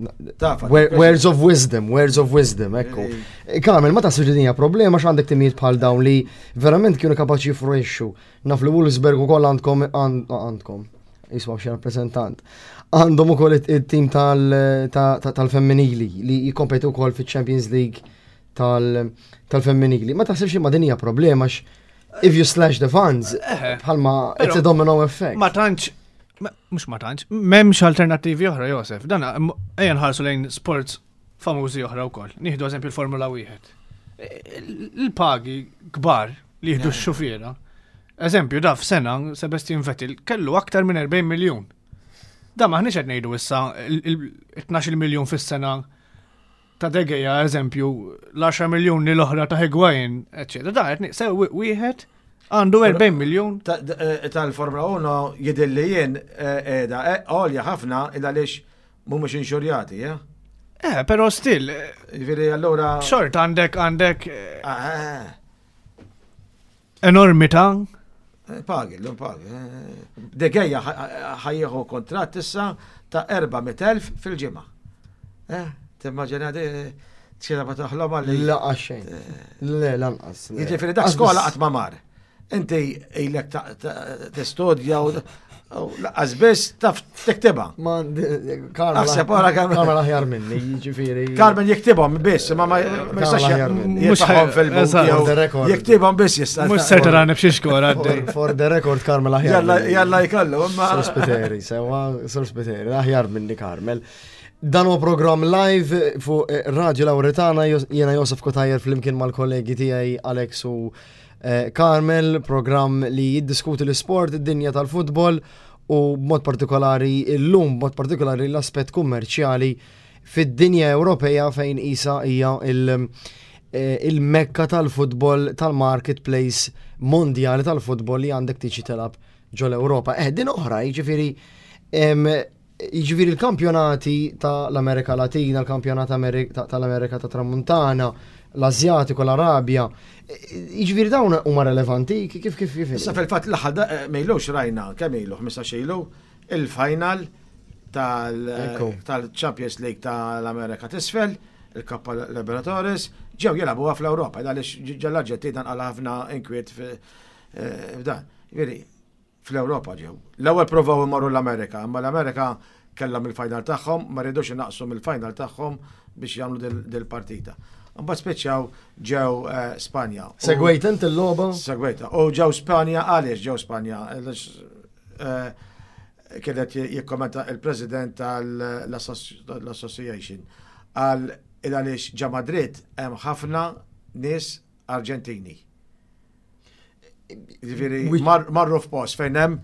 Words of wisdom, words of wisdom, ekku. Carmel, ma tassu ġidinja problema x'għandek timijiet bħal dawn li verament kienu kapaċi jifruixxu. Naf li Wolfsberg ukoll għandkom għandkom. Jisma' xi rappreżentant. Għandhom ukoll it-tim tal-femminili li jikkompetu wkoll fiċ-Champions League tal-femminili. Ma taħsibx ma dinija problema x if you slash the funds, bħalma it's a domino effect. Ma tantx, mux ma tantx, memx alternativi oħra, Josef. Dan, ejja nħarsu lejn sports famużi oħra wkoll. Nieħdu eżempju l-Formula wieħed. Il-pagi kbar li jieħdu x-xufiera. Eżempju, da f'sena Sebastian Vettel kellu aktar minn erbgħin miljun. Da maħniex qed ngħidu issa tnax-il miljun fis-sena ta' Degeja, eżempju, l-għaxar miljoni l-oħra ta' Higuain, eccetera. Da, għetni, sew wieħed għandu erbgħin miljun. Tal-Formula uno jidilli jien edha, għolja ħafna id-għalix mumiex inxurjati, ja? Eh, pero still. Viri, allora. Xort, għandek, għandek. Enormita. Pagi, l-lum pagi. Degeja ħajjeħu kontrat issa ta' erbamet elf fil-ġimma. Eh? Timmaġina di ċira ma taħlom għalli. Laqqa xejn. Le, lanqas. Jiġifieri dak skola qatt ma mar. Inti ilek tistudja u laqqas biss taf tiktibha. Ma Carmel aħjar minni, jiġifieri. Carmel jiktibhom biss, ma ma jistax jitfaħħom fil-buk. Jiktibhom biss jista'. Mhux se tarani b'xi xkor għaddej. For the record Carmel aħjar. Jalla jkollu, imma. Sospiteri, sewa sospiteri, aħjar minni Carmel. Dan huwa programm live fuq Radio Lauretana, jiena Josef Kotajer flimkien mal-kollegi tiegħi Alex u Carmel, programm li jiddiskuti l-sport, id-dinja tal-futbol u b'mod partikolari illum b'mod partikolari l-aspett kummerċjali fid-dinja Ewropea fejn isa hija il-mekka tal-futbol tal-marketplace mondjali tal-futbol li għandek tiġi telab ġol Ewropa. Eh, din oħra, jiġifieri Jiġifieri l-kampjonati tal-Amerika Latina, l-kampjonat tal-Amerika ta' Tramuntana, l-Azjatiku, l-Arabja, jiġifieri dawn huma relevanti kif kif kif. Issa fil-fatt l-aħħar mejlux rajna kemm ilu ħmistax ilu il-final tal-Champions League tal-Amerika t'isfel, il-Kappa Libertadores, ġew jilagħbuha fl-Ewropa, għaliex ġall-Arġentina nqal ħafna inkwiet f'dan. Jiġifieri fl-Ewropa ġew. L-ewwel provaw imorru l-Amerika, imma l-Amerika kellhom il-final tagħhom, ma rridux inaqsu mill-final tagħhom biex jagħmlu dil-partita. Mbagħad speċjaw ġew Spanja. Segwejt int il-logħba? Segwejta. U ġew Spanja għaliex ġew Spanja. Kienet jikkommenta il-President tal-Association għal għaliex ġa Madrid hemm ħafna nies Arġentini. Marru f'post fejn hemm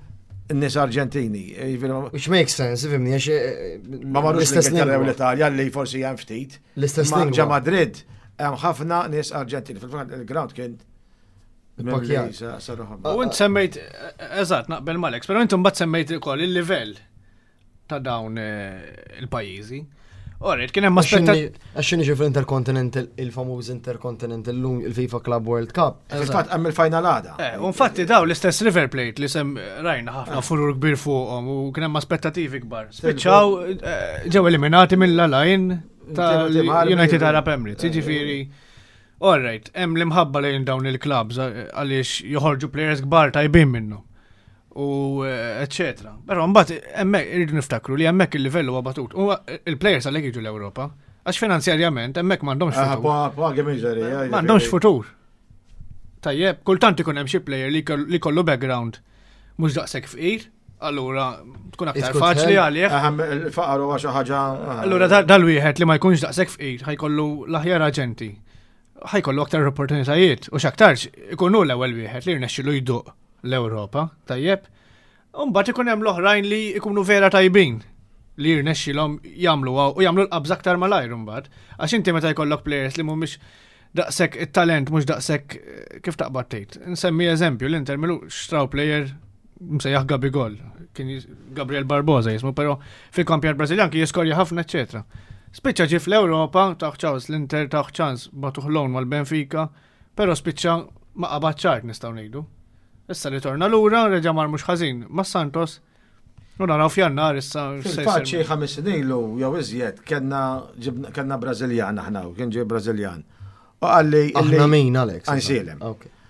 n-nies Arġentini. Which makes sense, fimni, għax ma marrux l-Ingilterra u l-Italja li forsi hemm ftit. L-istess Ma ġa Madrid hemm ħafna nies Arġentini. Fil-fatt il-ground kien Il-pakjat. U int semmejt, eżatt, naqbel Malex, pero intom bat semmejt ukoll il-livell ta' dawn il-pajjiżi. Orrit, kien hemm aspetta. Għaxin iġi fl-Intercontinental, il-famuż Intercontinental il-FIFA Club World Cup. Fil-fatt hemm il-finalada. U infatti daw l-istess River Plate li sem rajna ħafna furur kbir fuqhom u kien hemm aspettativi kbar. Spiċċaw ġew eliminati mill-lajn ta' United Arab Emirates, jiġifieri. All right, hemm l-imħabba lejn dawn il-clubs għaliex joħorġu players kbar tajbin minnu. U eccetera. Però mbagħad hemmhekk irridu niftakru li hemmhekk il-livell huwa batut. U il-players għalhekk jiġu l-Ewropa għax finanzjarjament hemmhekk m'għandhomx futur. M'għandhomx futur. Tajjeb, kultant ikun hemm xi player li kollu background mhux daqshekk fqir, allura tkun aktar faċli għalih. Il-faqar huwa xi ħaġa. Allura dal-wieħed li ma jkunx daqshekk fqir ħajkollu l-aħjar aġenti. ħajkollu aktar opportunitajiet u x'aktarx ikunu l-ewwel wieħed li rnexxilu jduq l-Ewropa, tajjeb. U mbagħad ikun hemm l-oħrajn li jkunu vera tajbin li jirnexxilhom jagħmlu u jagħmlu l-qabż aktar malajr imbagħad. Għax inti meta jkollok players li mhumiex daqshekk it-talent mhux daqshekk kif taqbad tgħid. Insemmi eżempju l-Inter milu xtraw player msejjaħ Gabigol, kien Gabriel Barbosa jismu, però fil-kampjonat Brażiljan kien jiskorja ħafna eċetera. Spiċċa ġi fl-Ewropa, taħ ċans l-Inter taħ ċans batuħ loan mal-Benfica, pero spiċċa ma qabad ċart nistgħu ngħidu. Issa li torna lura, reġa' mar mhux ħażin ma' Santos. U naraw f'jannar issa. Fil-fatt xi ħames snin ilu jew iżjed kellna Brażiljan aħna, kien ġie Brażiljan. U qalli Aħna min Alex. Ansielem.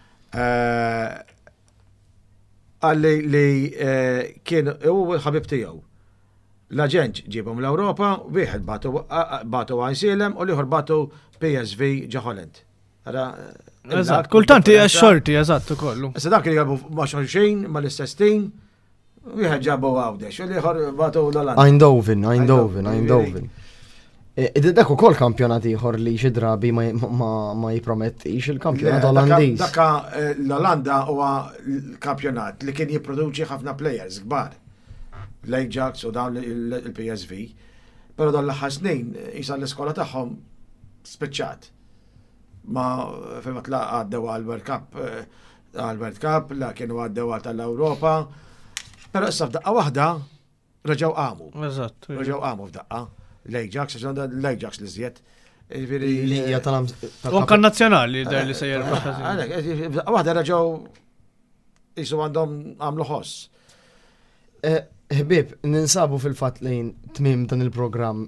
Qalli li kien u ħabib tiegħu. L-aġent ġibhom l-Ewropa, wieħed batu Ansielem u liħor batu P S V ġa Holland. Eżatt, kultant hija xorti eżatt ukoll. Issa dak li jabu ma' xulxin, ma' l-istess tim, wieħed ġabu Għawdex, u liħor batu l-Olanda. Eindhoven, Eindhoven, Eindhoven. Dak ukoll kampjonat ieħor li xi drabi ma jippromettix il-kampjonat Olandiż. Dakka l-Olanda huwa l-kampjonat li kien jipproduċi ħafna players kbar. L-Ajax u dawn il-P S V. Pero dan l-aħħar snin, jisa l-iskola tagħhom spiċċat. Ma fejn ma tlaq għaddew għal-World Cup, għal-World Cup, la kienu għaddew għal-Ewropa. Pero issa f'daqqa waħda reġgħu qamu. Eżatt. Reġgħu qamu f'daqqa. L-Ajax, l-Ajax li żjed. Li hija tal Unkan nazzjonali der li sejjer f'daqqa waħda reġgħu jisu għandhom għamlu ħoss. Ħbib, ninsabu fil-fat lejn tmim dan il-programm.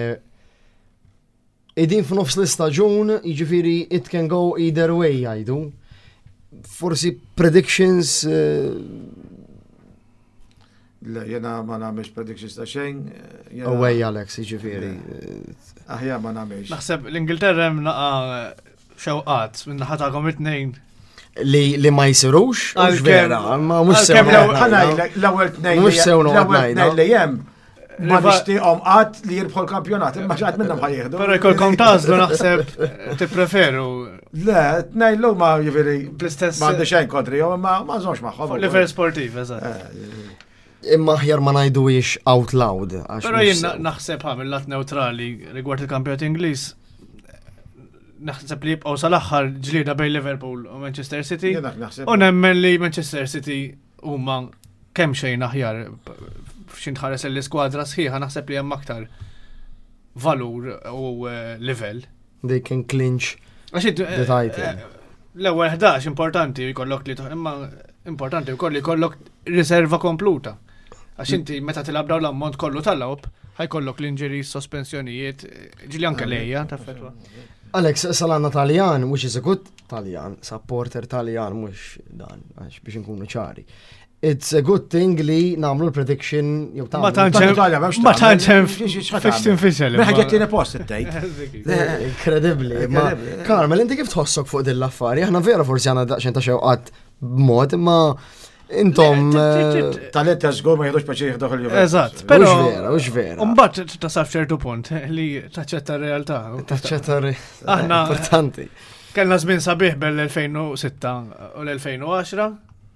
Idin f'nofs l-istaġun, jiġifieri it can go either way jgħidu. Forsi predictions. Jena ma nagħmilx predictions ta' xejn. Away Alex, jiġifieri. Aħja ma nagħmilx. Naħseb l-Ingilterra hemm naqa' xewqat minn naħa tagħhom it-tnejn. Li li ma jsirux, mhux vera, ma mhux sew. L-ewwel tnejn mhux sew l-ewwel li hemm ma nixtieqhom qatt li jirbħu l-kampjonat, imma x'qatt minnhom ħajjieħdu. Però jkollkom tażlu naħseb tippreferu. Le, tnejn l ma jiġifieri bl-istess m'għandi xejn kontri jew imma ma żomx magħhom. Livell sportiv, eżatt. Imma aħjar ma ngħiduhiex out loud. Però jien naħseb ħamil lat neutrali rigward il-kampjonat Ingliż. Naħseb li jibqgħu sal-aħħar ġlieda bejn Liverpool u Manchester City. U nemmen li Manchester City huma kemm xejn aħjar f'xi tħares l-iskwadra sħiħa naħseb li hemm aktar valur u livell. They can clinch the title. L-ewwel ħdax importanti jkollok li imma importanti wkoll li jkollok riserva kompluta. Għax inti meta tilab dawn l-ammont kollu tal-lawb ħajkollok l-injuries, sospensjonijiet, ġili anke lejja ta' fetwa. Alex, salanna Taljan, which is a good Taljan, supporter Taljan, mux dan, biex nkunu ċari. It's a good thing li namlu l-prediction jew ta' ma tantx ma tantx fiex tinfisel. Ma ħaġa tieni post it-tejt. Incredibbli. Ma Carmel, inti kif tħossok fuq din l-affari? Aħna vera forsi għandna daqsxejn ta' xewqat b'mod, imma intom talent żgur ma jgħidux paċi jieħdu il-Juventus. Eżatt, però mhux vera, mhux vera. Mbagħad tasal f'ċertu punt li taċċetta r-realtà. Taċċetta aħna importanti. Kellna żmien sabiħ bel-elfejn u sitta u l-elfejn u għaxra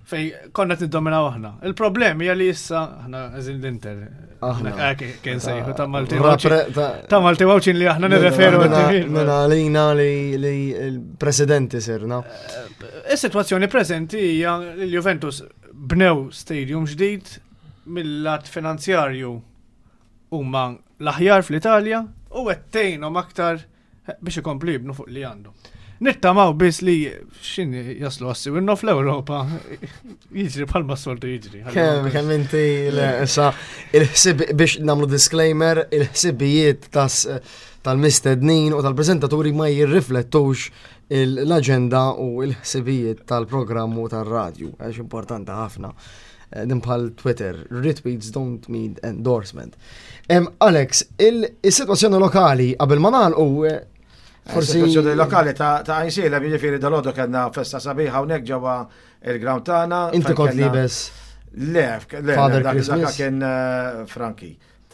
fej konna t-dominaw aħna. Il-problemi hija li issa aħna eżin l-Inter. Aħna. Kien sejħu ta' Malti Rapre- ta' ta' Malti Wawċin li aħna nirreferu Mela għalina li li il-presidenti sirna. Is-sitwazzjoni preżenti hija li l-Juventus bnew stadium ġdid mill-lat finanzjarju huma l-aħjar fl-Italja u għettejnom aktar biex ikomplu jibnu fuq li għandu. Nittamaw biss li xin jaslu għassi winnu fl-Europa jiġri bħalma s-soltu jiġri. Kem, kem inti sa il-ħsib biex namlu disclaimer, il-ħsibijiet tal-mistednin u tal-prezentaturi ma jirriflettux l-agenda u il-ħsibijiet tal-programm u tal-radju. Għax importanti ħafna. Din bħal Twitter, retweets don't mean endorsement. Alex, il-situazzjoni lokali qabel ma nagħlqu Forsi situazzjoni lokali ta' ta' Għajnsila jiġifieri dal-għodu kellna festa sabiħa hawnhekk ġewwa il-ground tagħna. Inti kont libes. Le, le, Father dak Christmas? kien Franki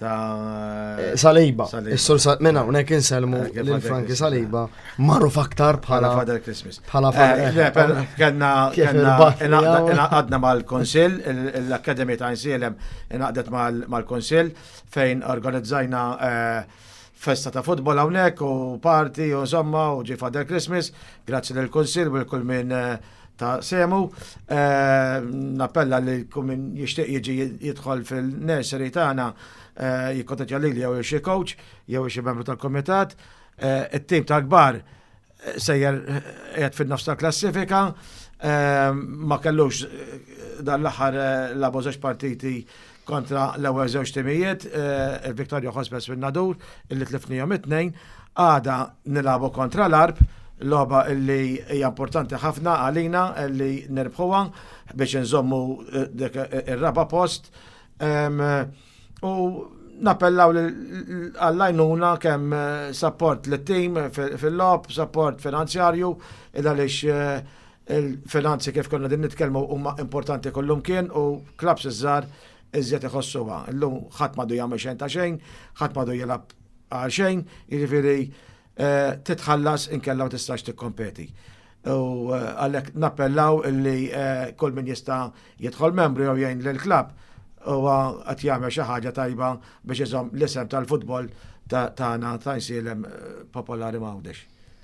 ta' Saliba. Saliba. Is-sur minna hawnhekk inselmu Eh, kif lil Father Franki Christmas. Saliba marruf aktar bħala bħala Father Christmas. bħala Eh, Father- le, per- Kellna Kif kellna il-Baħri inaqda- għaw. inaqadna mal-Konsil, il- l-Akkademja ta' Għajnsilem inaqdet mal- mal-Konsil fejn organizzajna eh, festa ta' futbol hawnhekk u party u insomma u ġi Father Christmas, grazzi lill konsil u l-kull minn eh, ta' semu. Eh, Nappella li kull min jixtieq jiġi jidħol fil-nursery tagħna eh, jikkontattja lili jew xi coach jew xi membru tal-komitat. Eh, It-tim ta' kbar eh, sejjer eh, qiegħed fin-nofs tal-klassifika. Eh, Ma kellux eh, dan l-aħħar eh, labu żewġ partiti kontra l-ewwel żewġ timijiet, eh, il-Viktoria Hospes fin-Nadur, illi tlifnihom it-tnejn, għada nilabu kontra l-Arb, logħba illi hija importanti ħafna għalina illi nirbħuha biex nżommu eh, dik ir-raba post. Em, U nappellaw għall-għajnuna kemm eh, support l-tim fil-lob, support finanzjarju, id għaliex eh, il-finanzi kif konna din nitkellmu huma importanti kollum kien u klabs iż-żar iżjed iħossuha. Illum ħadd m'għadu jagħmel xejn ta' xejn, ħadd m'għadu jilgħab għal xejn, jiġifieri eh, titħallas inkella ma tistax tikkompeti. U eh, għalhekk nappellaw illi eh, kull min jista' jidħol membru jew jgħin lill-klabb huwa qed jagħmel xi ħaġa tajba biex iżomm l-isem tal-futbol ta' tagħna ta' Għajnsilem popolari m'għawdex.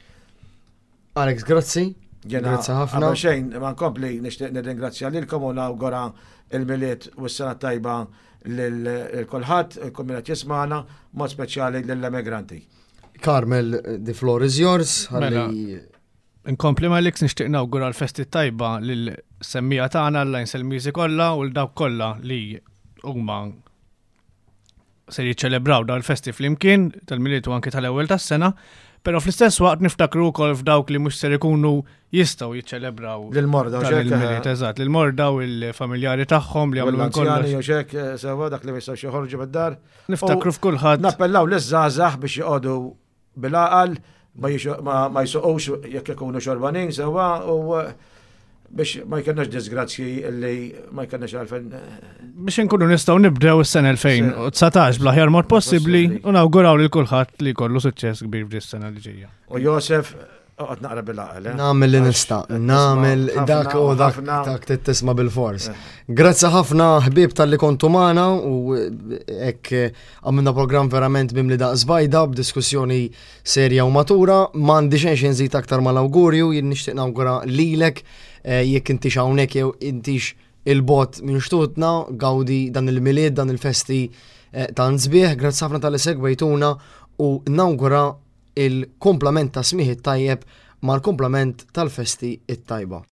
Alex, grazzi. Jena, Grazzi ħafna. għabel xejn, ma nkompli nishtiq nirringrazzja lilkom u nawgura il-miliet u s-sena tajba l-kolħat, il-kombinat jismana, mod speċjali l-emigranti. Carmel, the floor is yours. Mela. Ħalli Inkompli ma l-iks nishtiq nawgura l-festi tajba l-semmija tagħna l-Lines Music kollha u l-dawk kollha li huma se jiċċelebraw dawn il-festi flimkien tal-miliet u anke tal-ewwel tas-sena, però fl-istess waqt niftakru wkoll f'dawk li mhux ser ikunu jistgħu jiċċelebraw Lil-morda, u xek, il-miliet, eżatt, lil-morda u l-familjari tagħhom li għamlu l-anzjani kollox. u xek, sewa dak li jistaw xieħorġu bid-dar. Niftakru f'kulħadd. Nappellaw l-żazax biex jqodu bil-aqal, ma jixo- ma- ma jsuqux jekk ikunu xorbanin sewa u uh, biex ma jkennax disgrazzi li ma jkennax għalfen. Biex inkunu nistgħu nibdew is-sena elfejn u tsatax bl-aħjar mod possibbli u nawguraw lil kulħadd li jkollu suċċess kbir f'dis-sena li ġejja. U Josef, għot naqra bil-aqal. eh? namel li Għax nista, qed namel tisma' dak ħafna u dak ħafna- dak tittisma bil-fors. Grazzi ħafna ħbib tal-li kontu mana u ek għamilna program verament bimli da' zbajda b'diskussjoni serja u matura. Mandi xejn nżid aktar mal-awgurju, jien nixtieq nawgura lilek eh, jekk intix hawnhekk jew intix il-bot minn xtutna, gawdi dan il-milied, dan il-festi eh, ta' nżbieħ. Grazzi ħafna tal-li segwejtuna u nawgura il-komplement ta' smieħ it-tajjeb mal-komplement tal-festi it-tajba.